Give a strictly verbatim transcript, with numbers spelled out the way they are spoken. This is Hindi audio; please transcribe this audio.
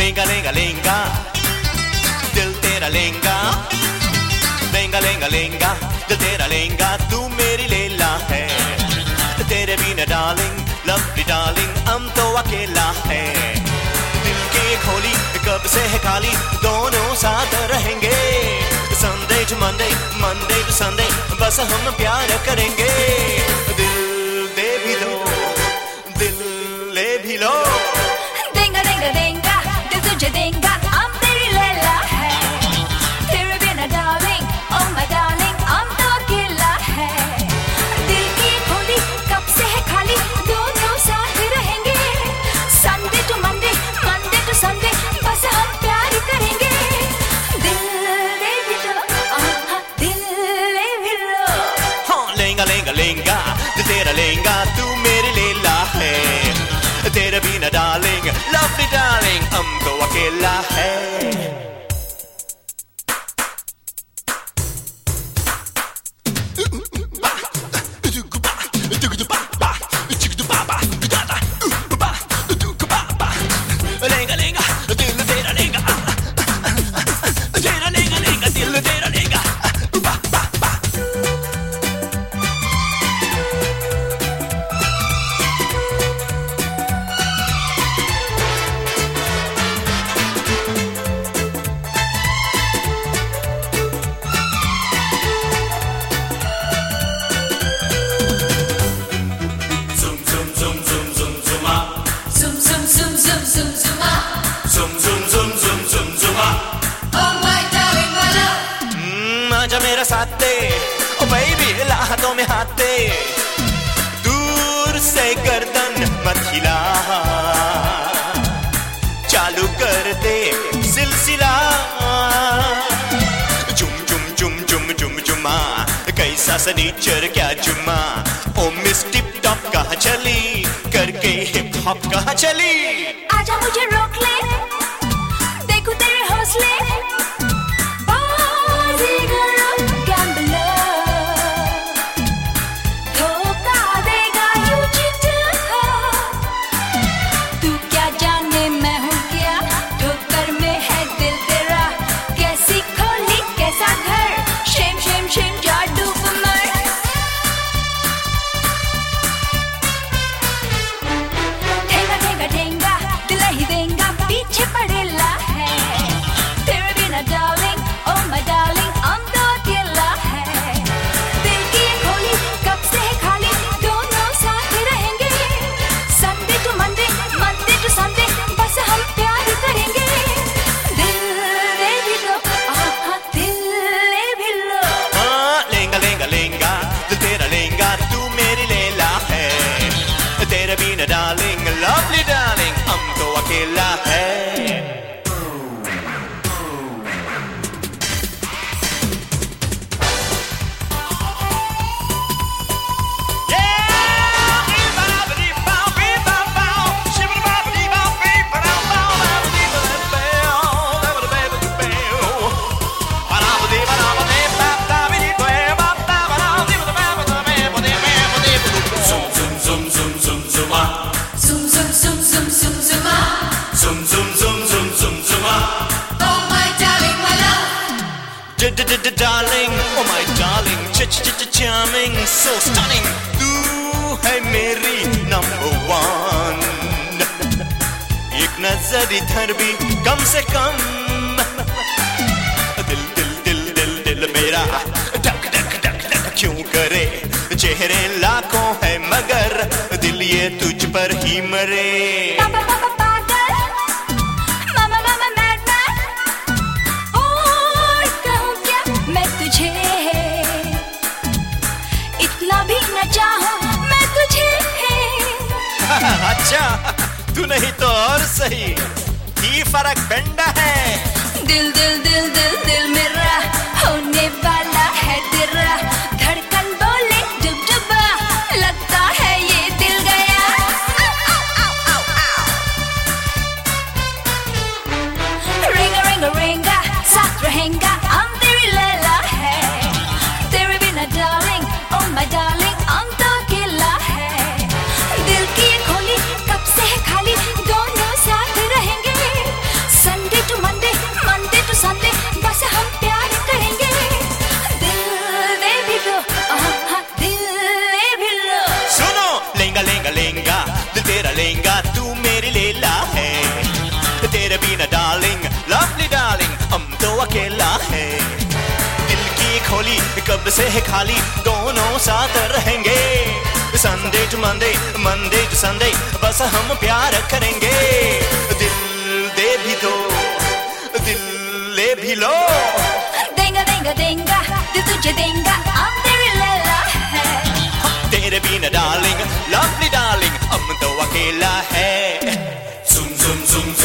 लेंगा लेंगा लेंगा दिल तेरा लेंगा, लेंगा लेंगा लेंगा दिल तेरा लेंगा, तू मेरी लैला है। तेरे बिना डार्लिंग, लवली डार्लिंग, हम तो अकेला है। दिल की ये खोली कब से है खाली, दोनों साथ रहेंगे। Sunday to Monday, Monday to Sunday, बस हम प्यार करेंगे। दिल दे भी लो, दिल ले भी लो। देंगा देंगा देंगा दिल तुझे देंगा, हम तेरी लैला है। तेरे बिना डार्लिंग, oh my darling, हम तो अकेला है। दिल की खोली कब से है खाली, दोनों साथ रहेंगे। Sunday to Monday, Monday to Sunday, बस हम प्यार करेंगे। दिल ले भी लो, आहा, दिल ले भी लो। हाँ लेंगा लेंगा लेंगा दिल तेरा लेंगा, तू मेरी लैला है। तेरे बिना डार्लिंग, लवली डार्लिंग, हम तो अकेला है। लेंगा लेंगा दिल तेरा लेंगा, तेरा लेंगा लेंगा दिल तेरा लेंगा। आजा मेरा साथ दे, ओ बेबी हाथों में हाथ दे, दूर से गर्दन मत हिला, चालू कर दे सिलसिला। जुम जुम जुम जुम जुम जुमा, कैसा सनीचर क्या जुम्मा, ओ मिस टिप टॉप कहाँ चली, करके हिप हॉप कहाँ चली। आजा मुझे रोक ले, देखो तेरे हौसले, डार्लिंग, लवली डार्लिंग, हम तो अकेला है। Darling, oh my darling, ch-ch-ch-charming, so stunning, तू है मेरी number one। एक नजर इधर भी कम से कम, दिल दिल दिल दिल दिल मेरा धक धक धक धक क्यों करे, चेहरे लाखों है मगर दिल ये तुझ पर ही मरे। अच्छा तू नहीं तो और सही, ही फर्क पेंडा है। दिल दिल दिल दिल दिल मेरा होने वाला है तेरा, धड़कन बोले डुब डुबा, लगता है ये दिल गया। रेंगा रेंगा रेंगा साथ रहेंगा, हम तेरी लैला है। तेरे बिना डार्लिंग, ओ माय डार्लिंग, हम तो अकेला है। दिल की खोली कब से है खाली, दोनों साथ रहेंगे। झोली कब से है खाली, दोनों साथ रहेंगे Sunday to Monday, Monday to Sunday, बस हम प्यार करेंगे। दिल दे भी दो, दिल ले भी लो, देंगा देंगा देंगा दिल तुझे देंगा, हम तेरी लैला है। तेरे बिना डार्लिंग, लवली डार्लिंग, हम तो अकेला है। Zoom zoom zoom